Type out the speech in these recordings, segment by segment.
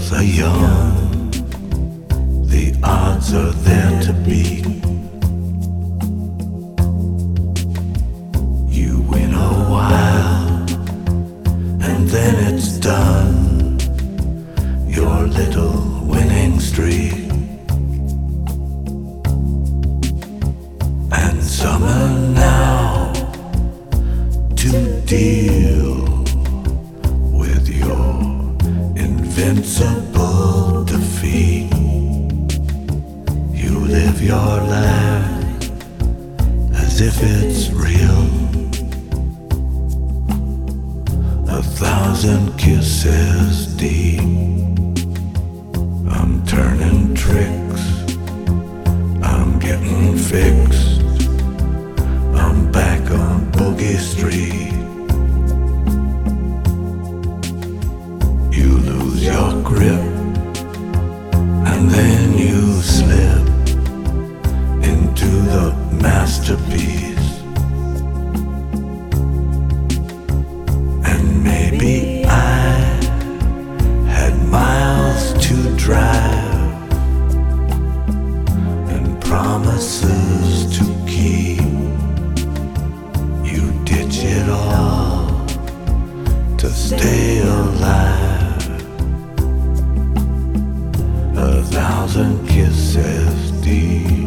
are young, the odds are there to beat. You win a while, and then it's done, your little winning streak. And summer now to deal with your invincible defeat. You live your life as if it's real. 1,000 kisses deep. I'm turning tricks, I'm getting fixed, I'm back on Boogie Street. You lose your grip, and then you slip into the masterpiece. And maybe I had miles to drive and promises to keep. You ditch it all to stay alive. 1,000 kisses deep.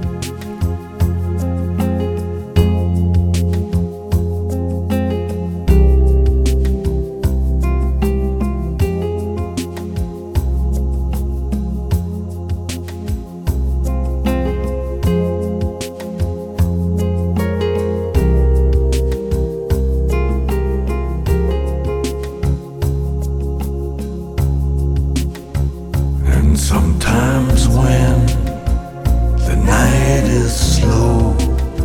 And sometimes when the night is slow,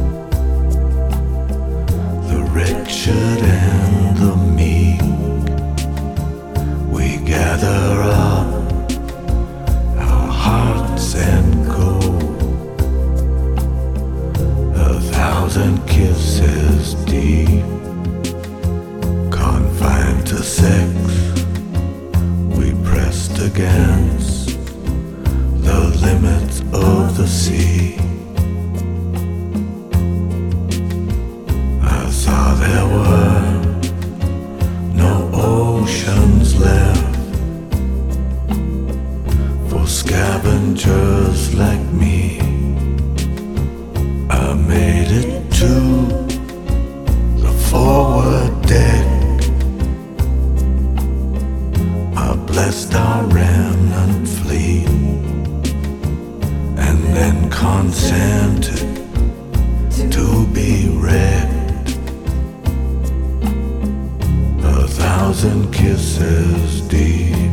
the wretched and the meek, we gather up our hearts and go. 1,000 kisses deep, confined to sex, we pressed against the limits of the sea. I saw there were no oceans left for scavengers like me. I made it to the forward deck. I blessed our remnant fleet, and then consented to be wrecked. 1,000 kisses deep.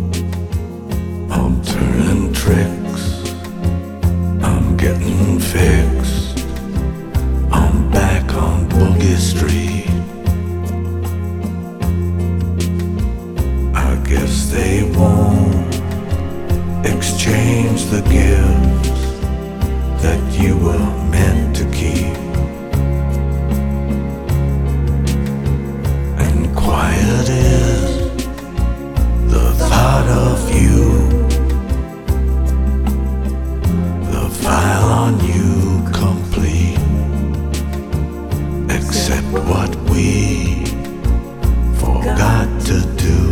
I'm turning tricks, I'm getting fixed, I'm back on Boogie Street. I guess they won't exchange the gifts that you were meant to keep. And quiet is the thought of you, the file on you complete, except what we forgot to do.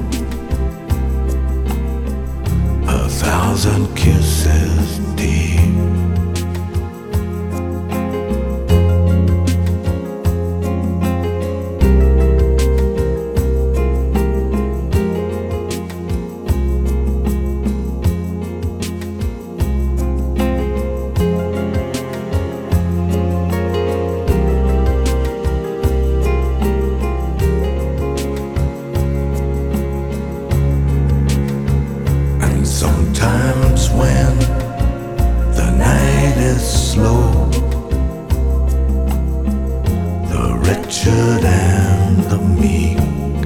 1,000 kisses deep. Sometimes when the night is slow, the wretched and the meek,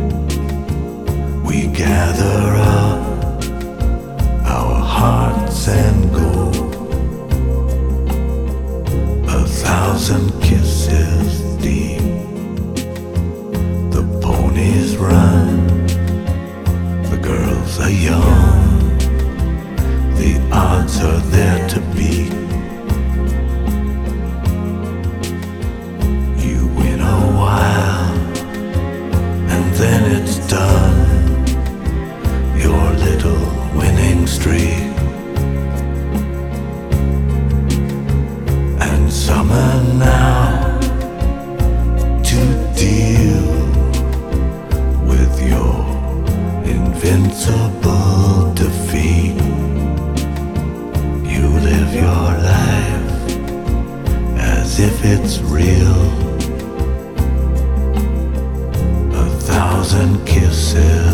we gather up our hearts and go. 1,000 kisses deep. The ponies run, the girls girls are young, the odds are there to beat. You win a while, and then it's done, your little winning streak. And summer now to deal with your invincible defeat. You live your life as if it's real. 1,000 kisses